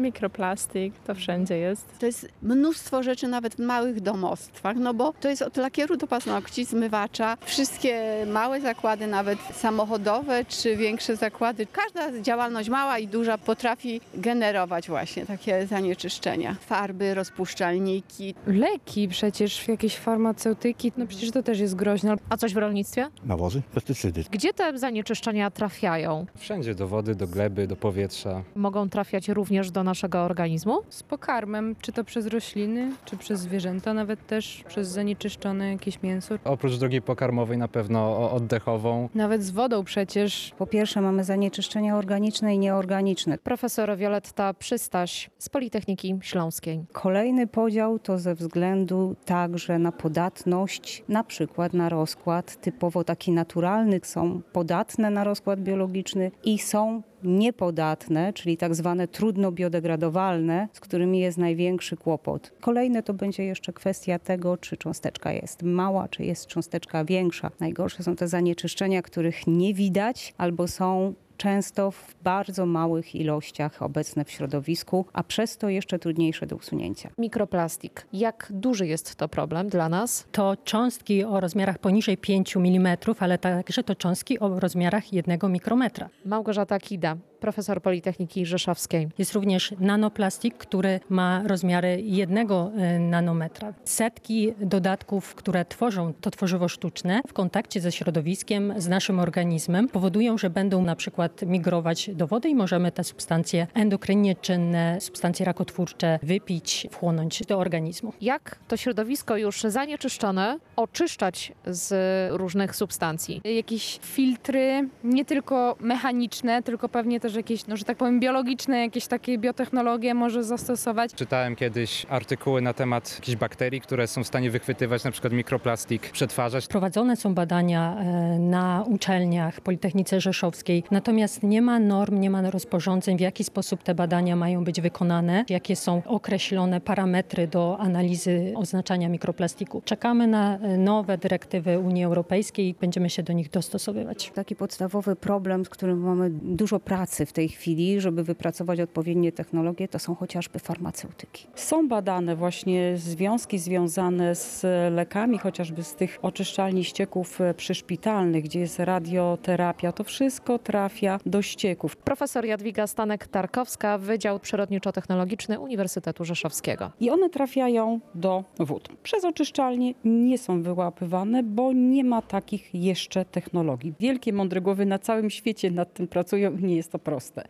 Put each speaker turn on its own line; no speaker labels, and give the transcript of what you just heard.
Mikroplastik, to wszędzie jest.
To jest mnóstwo rzeczy nawet w małych domostwach, no bo to jest od lakieru do paznokci, zmywacza, wszystkie małe zakłady, nawet samochodowe czy większe zakłady. Każda działalność mała i duża potrafi generować właśnie takie zanieczyszczenia. Farby, rozpuszczalniki.
Leki przecież, jakieś farmaceutyki, no przecież to też jest groźne.
A coś w rolnictwie?
Nawozy, pestycydy.
Gdzie te zanieczyszczenia trafiają?
Wszędzie, do wody, do gleby, do powietrza.
Mogą trafiać również do naszego organizmu?
Z pokarmem, czy to przez rośliny, czy przez zwierzęta, nawet też przez zanieczyszczone jakieś mięso.
Oprócz drogi pokarmowej na pewno oddechową.
Nawet z wodą przecież.
Po pierwsze mamy zanieczyszczenia organiczne i nieorganiczne.
Profesor Wioletta Przystaś z Politechniki Śląskiej.
Kolejny podział to ze względu także na podatność, na przykład na rozkład typowo taki naturalny. Są podatne na rozkład biologiczny i są niepodatne, czyli tak zwane trudno biodegradowalne, z którymi jest największy kłopot. Kolejne to będzie jeszcze kwestia tego, czy cząsteczka jest mała, czy jest cząsteczka większa. Najgorsze są te zanieczyszczenia, których nie widać albo są często w bardzo małych ilościach obecne w środowisku, a przez to jeszcze trudniejsze do usunięcia.
Mikroplastik. Jak duży jest to problem dla nas?
To cząstki o rozmiarach poniżej 5 mm, ale także to cząstki o rozmiarach 1 mikrometra.
Małgorzata Kida, profesor Politechniki Rzeszowskiej.
Jest również nanoplastik, który ma rozmiary 1 nanometra. Setki dodatków, które tworzą to tworzywo sztuczne w kontakcie ze środowiskiem, z naszym organizmem powodują, że będą na przykład migrować do wody i możemy te substancje endokrynnie czynne, substancje rakotwórcze wypić, wchłonąć do organizmu.
Jak to środowisko już zanieczyszczone oczyszczać z różnych substancji?
Jakieś filtry, nie tylko mechaniczne, tylko pewnie też jakieś, że tak powiem, biologiczne, jakieś takie biotechnologie może zastosować.
Czytałem kiedyś artykuły na temat jakichś bakterii, które są w stanie wychwytywać na przykład mikroplastik, przetwarzać.
Prowadzone są badania na uczelniach w Politechnice Rzeszowskiej, natomiast nie ma norm, nie ma rozporządzeń, w jaki sposób te badania mają być wykonane, jakie są określone parametry do analizy oznaczania mikroplastiku. Czekamy na nowe dyrektywy Unii Europejskiej i będziemy się do nich dostosowywać.
Taki podstawowy problem, z którym mamy dużo pracy w tej chwili, żeby wypracować odpowiednie technologie, to są chociażby farmaceutyki.
Są badane właśnie związki związane z lekami, chociażby z tych oczyszczalni ścieków przyszpitalnych, gdzie jest radioterapia. To wszystko trafia do ścieków.
Profesor Jadwiga Stanek-Tarkowska, Wydział Przyrodniczo-Technologiczny Uniwersytetu Rzeszowskiego.
I one trafiają do wód. Przez oczyszczalnie nie są wyłapywane, bo nie ma takich jeszcze technologii. Wielkie mądre głowy na całym świecie nad tym pracują i nie jest to proste.